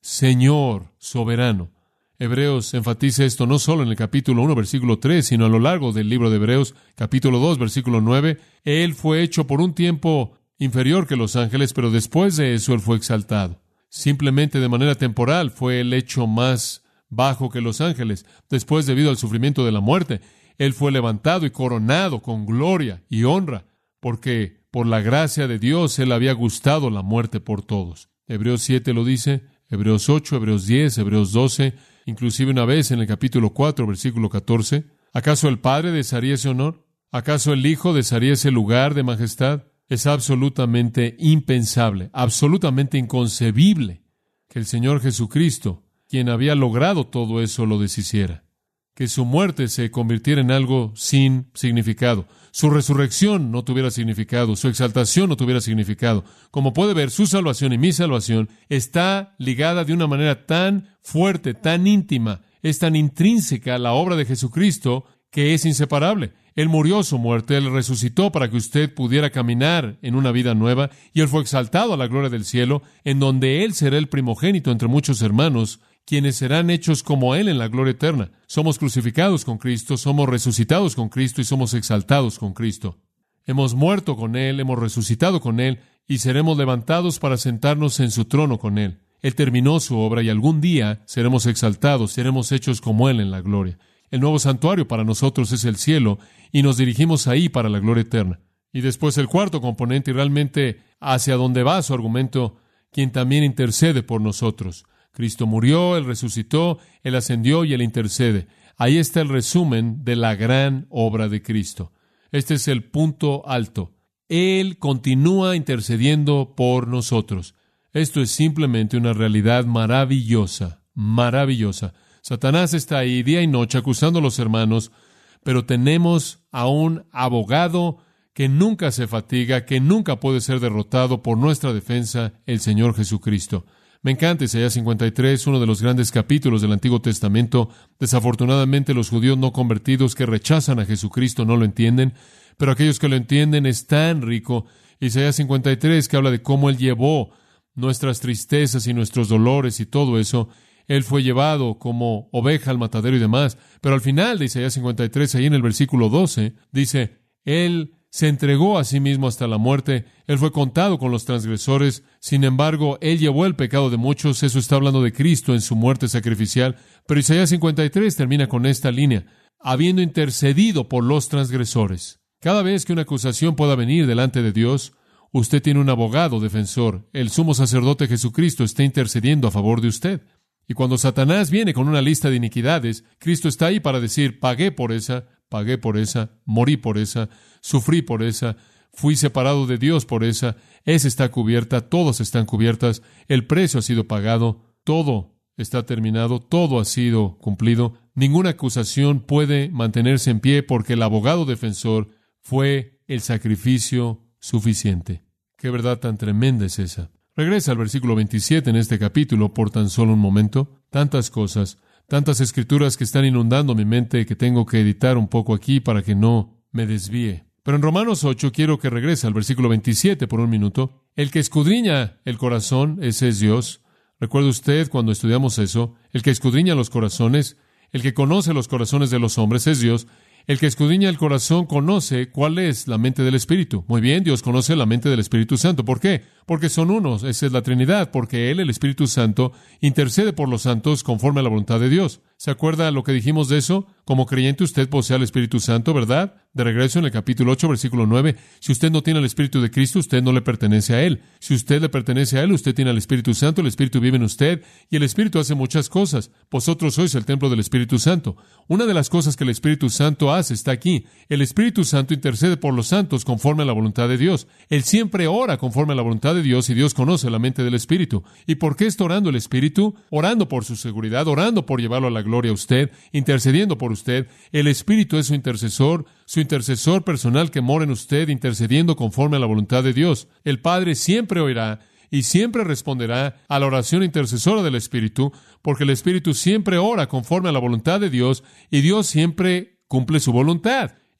Señor soberano. Hebreos enfatiza esto no solo en el capítulo uno, versículo tres, sino a lo largo del libro de Hebreos, capítulo dos, versículo nueve. Él fue hecho por un tiempo inferior que los ángeles, pero después de eso Él fue exaltado. Simplemente de manera temporal fue el hecho más bajo que los ángeles. Después, debido al sufrimiento de la muerte, Él fue levantado y coronado con gloria y honra, porque por la gracia de Dios Él había gustado la muerte por todos. Hebreos siete lo dice, Hebreos ocho, Hebreos diez, Hebreos doce, inclusive una vez en el capítulo cuatro, versículo catorce. ¿Acaso el Padre desearía ese honor? ¿Acaso el Hijo desearía ese lugar de majestad? Es absolutamente impensable, absolutamente inconcebible que el Señor Jesucristo, quien había logrado todo eso, lo deshiciera. Que su muerte se convirtiera en algo sin significado. Su resurrección no tuviera significado. Su exaltación no tuviera significado. Como puede ver, su salvación y mi salvación está ligada de una manera tan fuerte, tan íntima, es tan intrínseca a la obra de Jesucristo que es inseparable. Él murió su muerte, Él resucitó para que usted pudiera caminar en una vida nueva, y Él fue exaltado a la gloria del cielo, en donde Él será el primogénito entre muchos hermanos, quienes serán hechos como Él en la gloria eterna. Somos crucificados con Cristo, somos resucitados con Cristo y somos exaltados con Cristo. Hemos muerto con Él, hemos resucitado con Él y seremos levantados para sentarnos en su trono con Él. Él terminó su obra y algún día seremos exaltados, seremos hechos como Él en la gloria. El nuevo santuario para nosotros es el cielo y nos dirigimos ahí para la gloria eterna. Y después el cuarto componente, y realmente hacia donde va su argumento, quien también intercede por nosotros. Cristo murió, Él resucitó, Él ascendió y Él intercede. Ahí está el resumen de la gran obra de Cristo. Este es el punto alto. Él continúa intercediendo por nosotros. Esto es simplemente una realidad maravillosa, maravillosa. Satanás está ahí día y noche acusando a los hermanos, pero tenemos a un abogado que nunca se fatiga, que nunca puede ser derrotado por nuestra defensa, el Señor Jesucristo. Me encanta Isaías cincuenta y tres, uno de los grandes capítulos del Antiguo Testamento. Desafortunadamente, los judíos no convertidos que rechazan a Jesucristo no lo entienden, pero aquellos que lo entienden es tan rico. Isaías cincuenta y tres, que habla de cómo Él llevó nuestras tristezas y nuestros dolores y todo eso. Él fue llevado como oveja al matadero y demás. Pero al final de Isaías cincuenta y tres, ahí en el versículo doce, dice, Él se entregó a sí mismo hasta la muerte. Él fue contado con los transgresores. Sin embargo, Él llevó el pecado de muchos. Eso está hablando de Cristo en su muerte sacrificial. Pero Isaías cincuenta y tres termina con esta línea, habiendo intercedido por los transgresores. Cada vez que una acusación pueda venir delante de Dios, usted tiene un abogado defensor. El sumo sacerdote Jesucristo está intercediendo a favor de usted. Y cuando Satanás viene con una lista de iniquidades, Cristo está ahí para decir, pagué por esa, pagué por esa, morí por esa, sufrí por esa, fui separado de Dios por esa, esa está cubierta, todas están cubiertas, el precio ha sido pagado, todo está terminado, todo ha sido cumplido. Ninguna acusación puede mantenerse en pie porque el abogado defensor fue el sacrificio suficiente. ¿Qué verdad tan tremenda es esa? Regresa al versículo veintisiete en este capítulo por tan solo un momento. Tantas cosas, tantas escrituras que están inundando mi mente que tengo que editar un poco aquí para que no me desvíe. Pero en Romanos ocho quiero que regrese al versículo veintisiete por un minuto. El que escudriña el corazón, ese es Dios. ¿Recuerda usted cuando estudiamos eso? El que escudriña los corazones, el que conoce los corazones de los hombres es Dios. El que escudriña el corazón conoce cuál es la mente del Espíritu. Muy bien, Dios conoce la mente del Espíritu Santo. ¿Por qué? Porque son unos, esa es la Trinidad, porque Él, el Espíritu Santo, intercede por los santos conforme a la voluntad de Dios. ¿Se acuerda lo que dijimos de eso? Como creyente usted posee al Espíritu Santo, ¿verdad? De regreso en el capítulo ocho, versículo nueve. Si usted no tiene el Espíritu de Cristo, usted no le pertenece a Él. Si usted le pertenece a Él, usted tiene al Espíritu Santo, el Espíritu vive en usted, y el Espíritu hace muchas cosas. Vosotros sois el templo del Espíritu Santo. Una de las cosas que el Espíritu Santo hace está aquí. El Espíritu Santo intercede por los santos conforme a la voluntad de Dios. Él siempre ora conforme a la voluntad de Dios, y Dios conoce la mente del Espíritu. ¿Y por qué está orando el Espíritu? Orando por su seguridad, orando por llevarlo a la gloria a usted, intercediendo por usted. El Espíritu es su intercesor, su intercesor personal que mora en usted, intercediendo conforme a la voluntad de Dios. El Padre siempre oirá y siempre responderá a la oración intercesora del Espíritu, porque el Espíritu siempre ora conforme a la voluntad de Dios, y Dios siempre cumple su voluntad.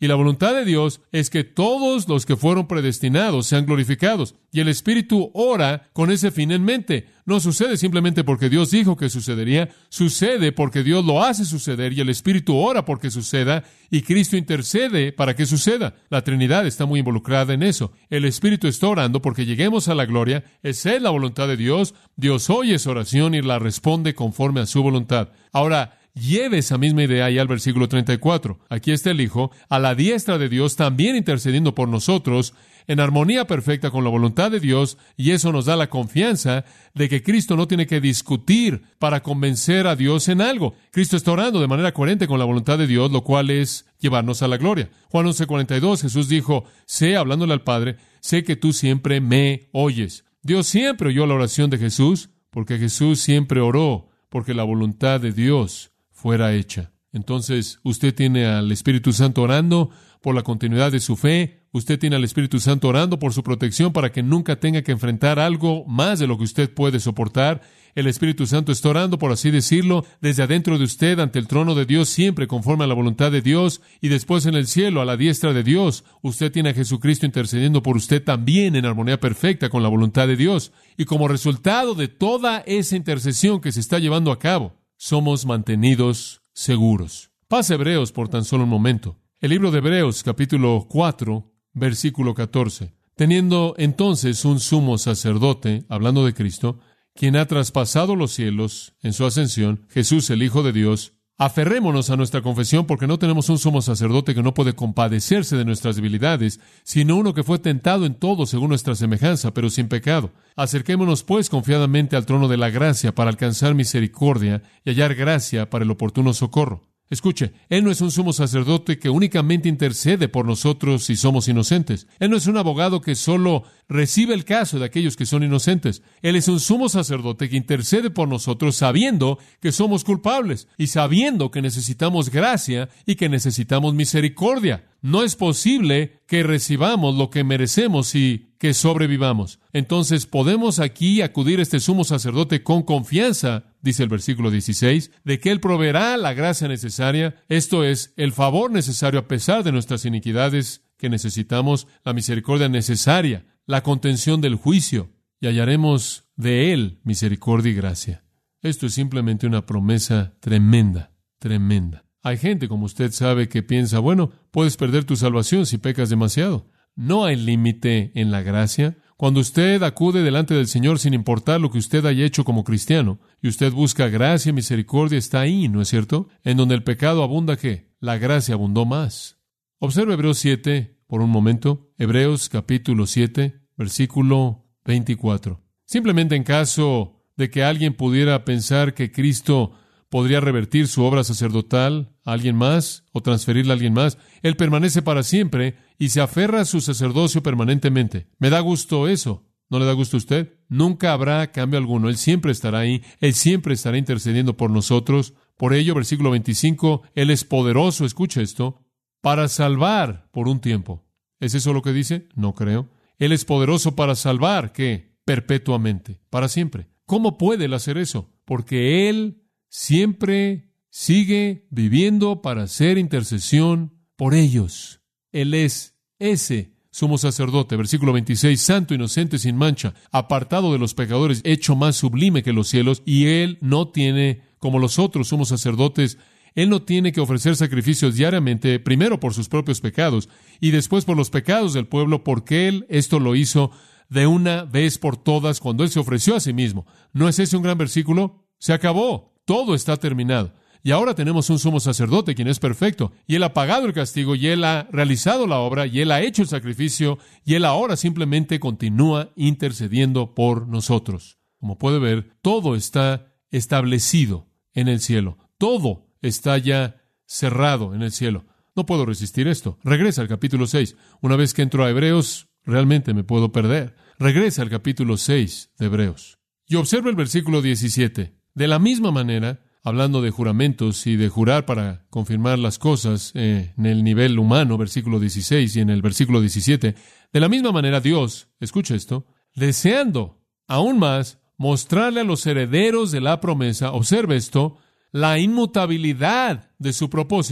Y la voluntad de Dios es que todos los que fueron predestinados sean glorificados. Y el Espíritu ora con ese fin en mente. No sucede simplemente porque Dios dijo que sucedería. Sucede porque Dios lo hace suceder y el Espíritu ora porque suceda y Cristo intercede para que suceda. La Trinidad está muy involucrada en eso. El Espíritu está orando porque lleguemos a la gloria. Esa es la voluntad de Dios. Dios oye esa oración y la responde conforme a su voluntad. Ahora, lleve esa misma idea ahí al versículo treinta y cuatro. Aquí está el Hijo, a la diestra de Dios, también intercediendo por nosotros, en armonía perfecta con la voluntad de Dios, y eso nos da la confianza de que Cristo no tiene que discutir para convencer a Dios en algo. Cristo está orando de manera coherente con la voluntad de Dios, lo cual es llevarnos a la gloria. Juan once cuarenta y dos, Jesús dijo, sé, hablándole al Padre, sé que tú siempre me oyes. Dios siempre oyó la oración de Jesús, porque Jesús siempre oró, porque la voluntad de Dios fuera hecha. Entonces, usted tiene al Espíritu Santo orando por la continuidad de su fe. Usted tiene al Espíritu Santo orando por su protección para que nunca tenga que enfrentar algo más de lo que usted puede soportar. El Espíritu Santo está orando, por así decirlo, desde adentro de usted ante el trono de Dios, siempre conforme a la voluntad de Dios. Y después en el cielo, a la diestra de Dios, usted tiene a Jesucristo intercediendo por usted también en armonía perfecta con la voluntad de Dios. Y como resultado de toda esa intercesión que se está llevando a cabo, somos mantenidos seguros. Pase a Hebreos por tan solo un momento. El libro de Hebreos, capítulo cuatro, versículo catorce. Teniendo entonces un sumo sacerdote, hablando de Cristo, quien ha traspasado los cielos en su ascensión, Jesús el Hijo de Dios, aferrémonos a nuestra confesión, porque no tenemos un sumo sacerdote que no puede compadecerse de nuestras debilidades, sino uno que fue tentado en todo según nuestra semejanza, pero sin pecado. Acerquémonos, pues, confiadamente al trono de la gracia para alcanzar misericordia y hallar gracia para el oportuno socorro. Escuche, Él no es un sumo sacerdote que únicamente intercede por nosotros si somos inocentes. Él no es un abogado que solo recibe el caso de aquellos que son inocentes. Él es un sumo sacerdote que intercede por nosotros sabiendo que somos culpables y sabiendo que necesitamos gracia y que necesitamos misericordia. No es posible que recibamos lo que merecemos y que sobrevivamos. Entonces podemos aquí acudir a este sumo sacerdote con confianza, dice el versículo dieciséis, de que Él proveerá la gracia necesaria, esto es, el favor necesario a pesar de nuestras iniquidades que necesitamos, la misericordia necesaria, la contención del juicio, y hallaremos de Él misericordia y gracia. Esto es simplemente una promesa tremenda, tremenda. Hay gente, como usted sabe, que piensa, bueno, puedes perder tu salvación si pecas demasiado. No hay límite en la gracia. Cuando usted acude delante del Señor sin importar lo que usted haya hecho como cristiano, y usted busca gracia y misericordia, está ahí, ¿no es cierto? En donde el pecado abunda, ¿qué? La gracia abundó más. Observe Hebreos siete por un momento. Hebreos capítulo siete, versículo veinticuatro. Simplemente en caso de que alguien pudiera pensar que Cristo podría revertir su obra sacerdotal a alguien más o transferirla a alguien más, Él permanece para siempre y se aferra a su sacerdocio permanentemente. Me da gusto eso. ¿No le da gusto a usted? Nunca habrá cambio alguno. Él siempre estará ahí. Él siempre estará intercediendo por nosotros. Por ello, versículo veinticinco, Él es poderoso, escucha esto, para salvar por un tiempo. ¿Es eso lo que dice? No creo. Él es poderoso para salvar, ¿qué? Perpetuamente, para siempre. ¿Cómo puede Él hacer eso? Porque Él siempre sigue viviendo para hacer intercesión por ellos. Él es ese sumo sacerdote. Versículo veintiséis, santo, inocente, sin mancha, apartado de los pecadores, hecho más sublime que los cielos, y Él no tiene, como los otros sumos sacerdotes, Él no tiene que ofrecer sacrificios diariamente, primero por sus propios pecados, y después por los pecados del pueblo, porque Él esto lo hizo de una vez por todas cuando Él se ofreció a sí mismo. ¿No es ese un gran versículo? Se acabó. Todo está terminado. Y ahora tenemos un sumo sacerdote quien es perfecto. Y Él ha pagado el castigo, y Él ha realizado la obra, y Él ha hecho el sacrificio, y Él ahora simplemente continúa intercediendo por nosotros. Como puede ver, todo está establecido en el cielo. Todo está ya cerrado en el cielo. No puedo resistir esto. Regresa al capítulo seis. Una vez que entro a Hebreos, realmente me puedo perder. Regresa al capítulo seis de Hebreos. Y observa el versículo diecisiete. De la misma manera, hablando de juramentos y de jurar para confirmar las cosas eh, en el nivel humano, versículo dieciséis, y en el versículo diecisiete, de la misma manera Dios, escucha esto, deseando aún más mostrarle a los herederos de la promesa, observe esto, la inmutabilidad de su propósito.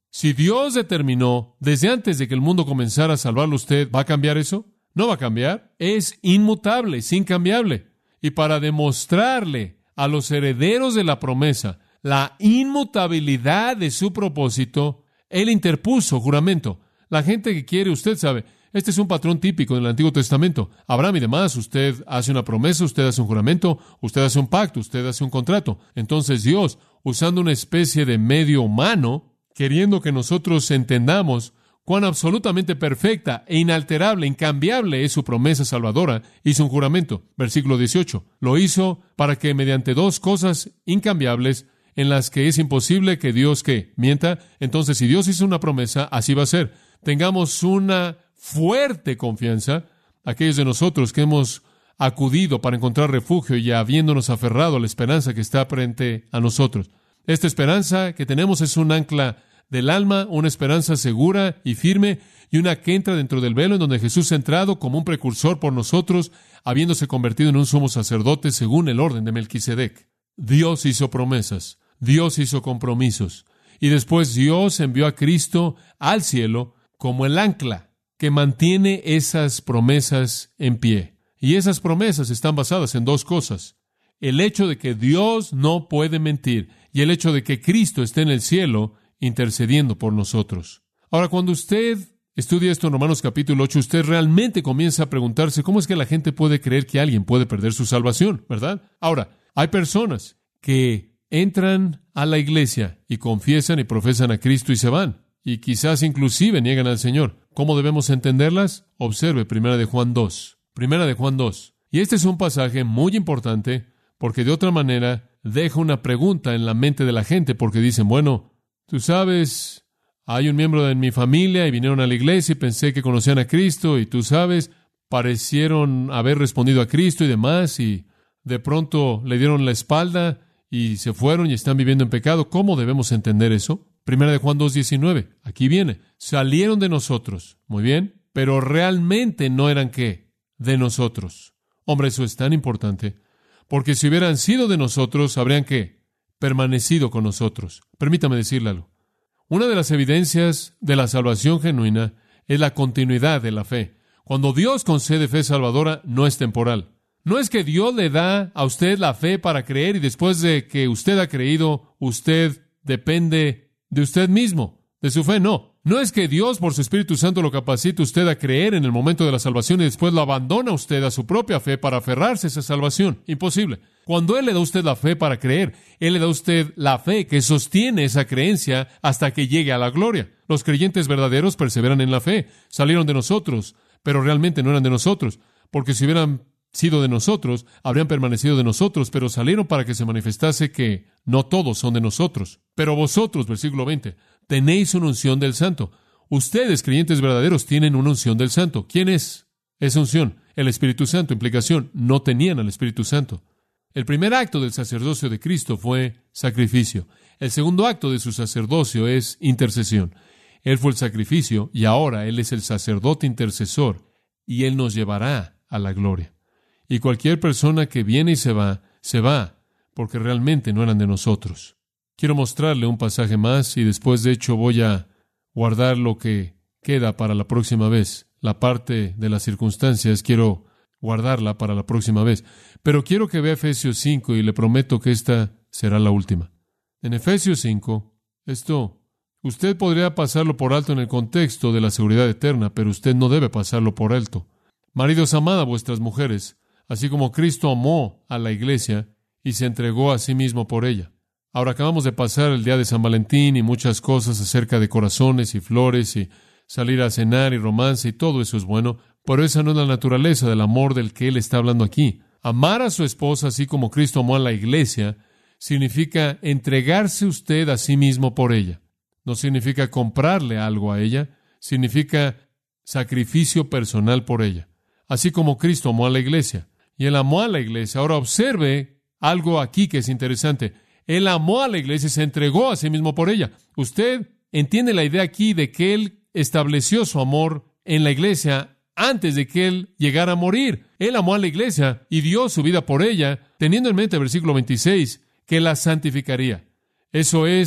Si Dios determinó desde antes de que el mundo comenzara a salvarlo a usted, ¿va a cambiar eso? No va a cambiar. Es inmutable, es incambiable. Y para demostrarle a los herederos de la promesa la inmutabilidad de su propósito, Él interpuso juramento. La gente que quiere, usted sabe, este es un patrón típico del Antiguo Testamento. Abraham y demás, usted hace una promesa, usted hace un juramento, usted hace un pacto, usted hace un contrato. Entonces Dios, usando una especie de medio humano, queriendo que nosotros entendamos cuán absolutamente perfecta e inalterable, incambiable es su promesa salvadora, hizo un juramento. Versículo dieciocho. Lo hizo para que mediante dos cosas incambiables, en las que es imposible que Dios, ¿qué?, mienta. Entonces, si Dios hizo una promesa, así va a ser. Tengamos una fuerte confianza, aquellos de nosotros que hemos acudido para encontrar refugio y habiéndonos aferrado a la esperanza que está frente a nosotros. Esta esperanza que tenemos es un ancla del alma, una esperanza segura y firme, y una que entra dentro del velo en donde Jesús ha entrado como un precursor por nosotros, habiéndose convertido en un sumo sacerdote según el orden de Melquisedec. Dios hizo promesas, Dios hizo compromisos, y después Dios envió a Cristo al cielo como el ancla que mantiene esas promesas en pie. Y esas promesas están basadas en dos cosas: el hecho de que Dios no puede mentir y el hecho de que Cristo esté en el cielo intercediendo por nosotros. Ahora, cuando usted estudia esto en Romanos capítulo ocho, usted realmente comienza a preguntarse cómo es que la gente puede creer que alguien puede perder su salvación, ¿verdad? Ahora, hay personas que entran a la iglesia y confiesan y profesan a Cristo y se van, y quizás inclusive niegan al Señor. ¿Cómo debemos entenderlas? Observe Primera de Juan dos. Primera de Juan dos. Y este es un pasaje muy importante porque de otra manera deja una pregunta en la mente de la gente, porque dicen, bueno, tú sabes, hay un miembro de mi familia y vinieron a la iglesia y pensé que conocían a Cristo y tú sabes, parecieron haber respondido a Cristo y demás y de pronto le dieron la espalda y se fueron y están viviendo en pecado. ¿Cómo debemos entender eso? Primera de Juan dos diecinueve. Aquí viene. Salieron de nosotros. Muy bien. Pero realmente no eran ¿qué? De nosotros. Hombre, eso es tan importante. Porque si hubieran sido de nosotros, habrían ¿qué? Permanecido con nosotros. Permítame decirle algo. Una de las evidencias de la salvación genuina es la continuidad de la fe. Cuando Dios concede fe salvadora, no es temporal. No es que Dios le da a usted la fe para creer y después de que usted ha creído, usted depende de usted mismo, de su fe. No. No es que Dios por su Espíritu Santo lo capacite usted a creer en el momento de la salvación y después lo abandona usted a su propia fe para aferrarse a esa salvación. Imposible. Cuando Él le da a usted la fe para creer, Él le da a usted la fe que sostiene esa creencia hasta que llegue a la gloria. Los creyentes verdaderos perseveran en la fe. Salieron de nosotros, pero realmente no eran de nosotros, porque si hubieran sido de nosotros, habrían permanecido de nosotros, pero salieron para que se manifestase que no todos son de nosotros. Pero vosotros, versículo veinte, tenéis una unción del Santo. Ustedes, creyentes verdaderos, tienen una unción del Santo. ¿Quién es esa unción? El Espíritu Santo. Implicación, no tenían al Espíritu Santo. El primer acto del sacerdocio de Cristo fue sacrificio. El segundo acto de su sacerdocio es intercesión. Él fue el sacrificio y ahora Él es el sacerdote intercesor y Él nos llevará a la gloria. Y cualquier persona que viene y se va, se va, porque realmente no eran de nosotros. Quiero mostrarle un pasaje más y después, de hecho, voy a guardar lo que queda para la próxima vez. La parte de las circunstancias quiero guardarla para la próxima vez. Pero quiero que vea Efesios cinco y le prometo que esta será la última. En Efesios cinco, esto, usted podría pasarlo por alto en el contexto de la seguridad eterna, pero usted no debe pasarlo por alto. Maridos, amad a vuestras mujeres, así como Cristo amó a la iglesia y se entregó a sí mismo por ella. Ahora acabamos de pasar el día de San Valentín y muchas cosas acerca de corazones y flores y salir a cenar y romance y todo eso es bueno, pero esa no es la naturaleza del amor del que Él está hablando aquí. Amar a su esposa así como Cristo amó a la iglesia significa entregarse usted a sí mismo por ella. No significa comprarle algo a ella, significa sacrificio personal por ella. Así como Cristo amó a la iglesia. Y Él amó a la iglesia. Ahora observe algo aquí que es interesante. Él amó a la iglesia y se entregó a sí mismo por ella. Usted entiende la idea aquí de que Él estableció su amor en la iglesia antes de que Él llegara a morir. Él amó a la iglesia y dio su vida por ella, teniendo en mente el versículo veintiséis, que la santificaría. Eso es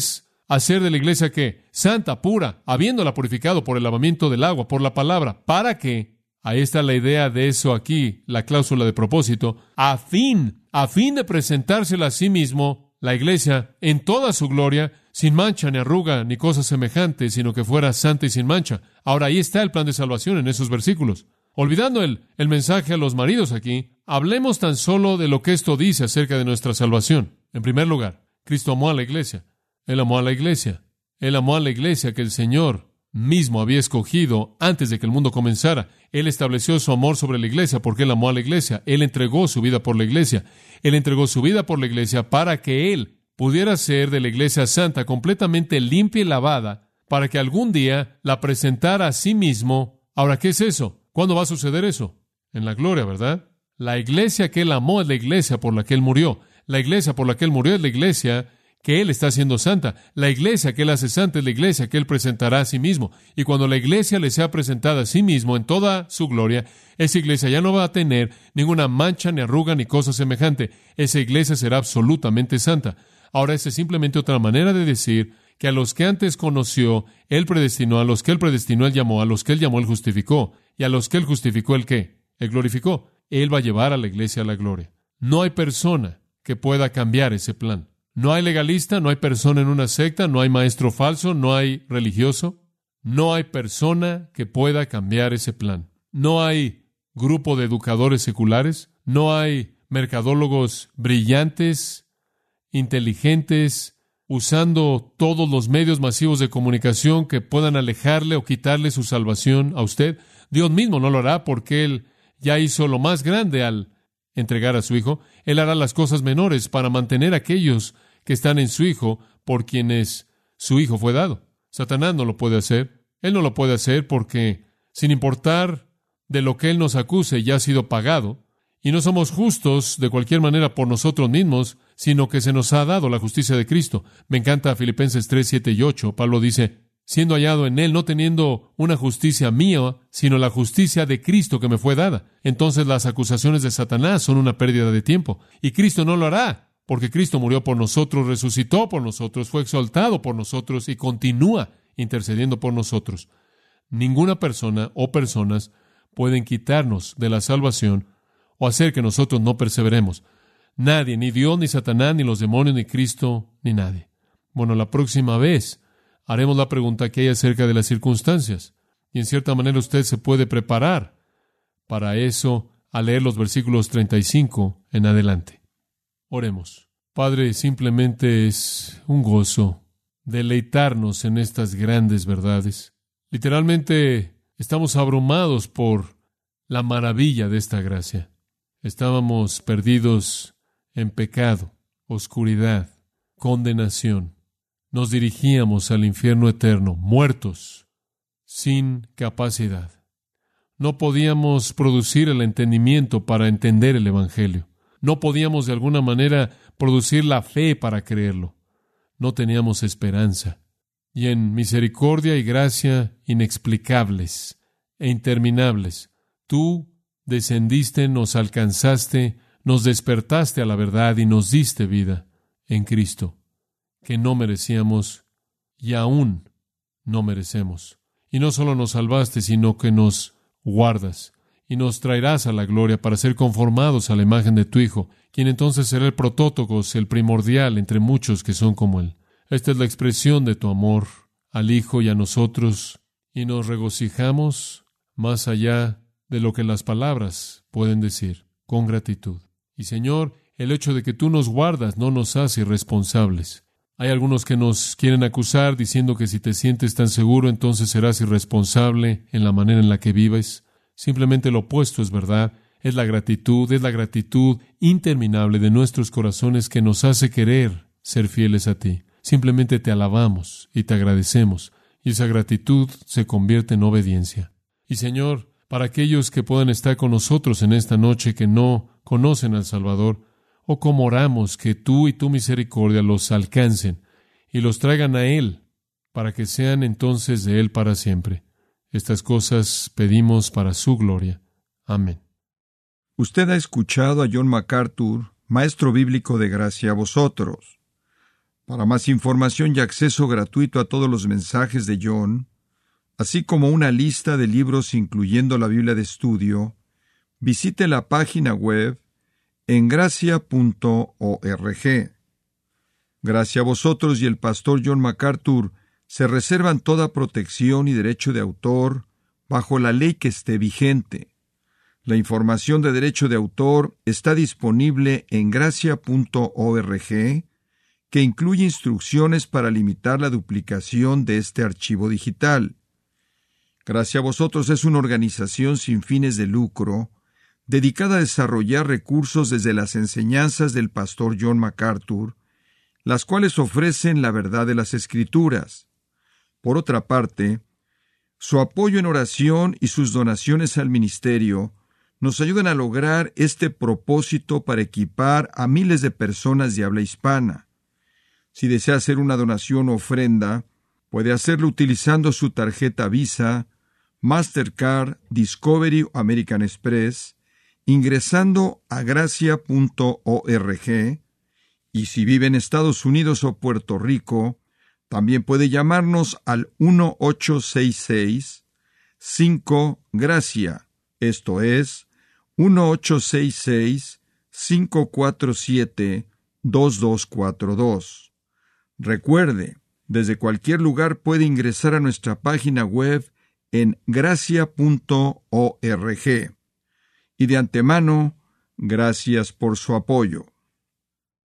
hacer de la iglesia ¿qué? Santa, pura, habiéndola purificado por el lavamiento del agua, por la palabra, para que, ahí está la idea de eso aquí, la cláusula de propósito, a fin, a fin de presentársela a sí mismo, la iglesia, en toda su gloria, sin mancha, ni arruga, ni cosa semejante, sino que fuera santa y sin mancha. Ahora, ahí está el plan de salvación en esos versículos. Olvidando el, el mensaje a los maridos aquí, hablemos tan solo de lo que esto dice acerca de nuestra salvación. En primer lugar, Cristo amó a la iglesia. Él amó a la iglesia. Él amó a la iglesia que el Señor mismo había escogido antes de que el mundo comenzara. Él estableció su amor sobre la iglesia porque Él amó a la iglesia. Él entregó su vida por la iglesia. Él entregó su vida por la iglesia para que Él pudiera ser de la iglesia santa, completamente limpia y lavada, para que algún día la presentara a sí mismo. Ahora, ¿qué es eso? ¿Cuándo va a suceder eso? En la gloria, ¿verdad? La iglesia que Él amó es la iglesia por la que Él murió. La iglesia por la que Él murió es la iglesia que Él está haciendo santa. La iglesia que Él hace santa es la iglesia que Él presentará a sí mismo. Y cuando la iglesia le sea presentada a sí mismo en toda su gloria, esa iglesia ya no va a tener ninguna mancha, ni arruga, ni cosa semejante. Esa iglesia será absolutamente santa. Ahora, esa es simplemente otra manera de decir que a los que antes conoció, Él predestinó, a los que Él predestinó, Él llamó, a los que Él llamó, Él justificó, y a los que Él justificó, ¿Él qué? Él glorificó. Él va a llevar a la iglesia a la gloria. No hay persona que pueda cambiar ese plan. No hay legalista, no hay persona en una secta, no hay maestro falso, no hay religioso. No hay persona que pueda cambiar ese plan. No hay grupo de educadores seculares, no hay mercadólogos brillantes, inteligentes, usando todos los medios masivos de comunicación que puedan alejarle o quitarle su salvación a usted. Dios mismo no lo hará porque Él ya hizo lo más grande al entregar a su Hijo. Él hará las cosas menores para mantener a aquellos que están en su Hijo por quienes su Hijo fue dado. Satanás no lo puede hacer. Él no lo puede hacer porque, sin importar de lo que Él nos acuse, ya ha sido pagado. Y no somos justos de cualquier manera por nosotros mismos, sino que se nos ha dado la justicia de Cristo. Me encanta Filipenses tres, siete y ocho. Pablo dice, siendo hallado en Él, no teniendo una justicia mía, sino la justicia de Cristo que me fue dada. Entonces las acusaciones de Satanás son una pérdida de tiempo. Y Cristo no lo hará, porque Cristo murió por nosotros, resucitó por nosotros, fue exaltado por nosotros y continúa intercediendo por nosotros. Ninguna persona o personas pueden quitarnos de la salvación o hacer que nosotros no perseveremos. Nadie, ni Dios, ni Satanás, ni los demonios, ni Cristo, ni nadie. Bueno, la próxima vez haremos la pregunta que hay acerca de las circunstancias. Y en cierta manera usted se puede preparar para eso al leer los versículos treinta y cinco en adelante. Oremos. Padre, simplemente es un gozo deleitarnos en estas grandes verdades. Literalmente estamos abrumados por la maravilla de esta gracia. Estábamos perdidos en pecado, oscuridad, condenación. Nos dirigíamos al infierno eterno, muertos, sin capacidad. No podíamos producir el entendimiento para entender el Evangelio. No podíamos de alguna manera producir la fe para creerlo. No teníamos esperanza. Y en misericordia y gracia inexplicables e interminables, tú descendiste, nos alcanzaste, nos despertaste a la verdad y nos diste vida en Cristo, que no merecíamos y aún no merecemos. Y no solo nos salvaste, sino que nos guardas y nos traerás a la gloria para ser conformados a la imagen de tu Hijo, quien entonces será el protótocos, el primordial entre muchos que son como Él. Esta es la expresión de tu amor al Hijo y a nosotros, y nos regocijamos más allá de lo que las palabras pueden decir, con gratitud. Y Señor, el hecho de que tú nos guardas no nos hace irresponsables. Hay algunos que nos quieren acusar diciendo que si te sientes tan seguro, entonces serás irresponsable en la manera en la que vives. Simplemente lo opuesto es verdad. Es la gratitud, es la gratitud interminable de nuestros corazones que nos hace querer ser fieles a ti. Simplemente te alabamos y te agradecemos, y esa gratitud se convierte en obediencia. Y Señor, para aquellos que puedan estar con nosotros en esta noche que no conocen al Salvador, o como oramos que tú y tu misericordia los alcancen y los traigan a Él, para que sean entonces de Él para siempre. Estas cosas pedimos para su gloria. Amén. Usted ha escuchado a John MacArthur, maestro bíblico de gracia a vosotros. Para más información y acceso gratuito a todos los mensajes de John, así como una lista de libros incluyendo la Biblia de estudio, visite la página web en gracia punto org. Gracia a vosotros y el pastor John MacArthur se reservan toda protección y derecho de autor bajo la ley que esté vigente. La información de derecho de autor está disponible en gracia punto org, que incluye instrucciones para limitar la duplicación de este archivo digital. Gracia a vosotros es una organización sin fines de lucro, dedicada a desarrollar recursos desde las enseñanzas del pastor John MacArthur, las cuales ofrecen la verdad de las Escrituras. Por otra parte, su apoyo en oración y sus donaciones al ministerio nos ayudan a lograr este propósito para equipar a miles de personas de habla hispana. Si desea hacer una donación o ofrenda, puede hacerlo utilizando su tarjeta Visa, Mastercard, Discovery o American Express, ingresando a gracia punto org, y si vive en Estados Unidos o Puerto Rico, también puede llamarnos al uno ocho seis seis cinco gracia, esto es, uno ocho seis seis cinco cuatro siete dos dos cuatro dos. Recuerde, desde cualquier lugar puede ingresar a nuestra página web en gracia punto org. Y de antemano, gracias por su apoyo.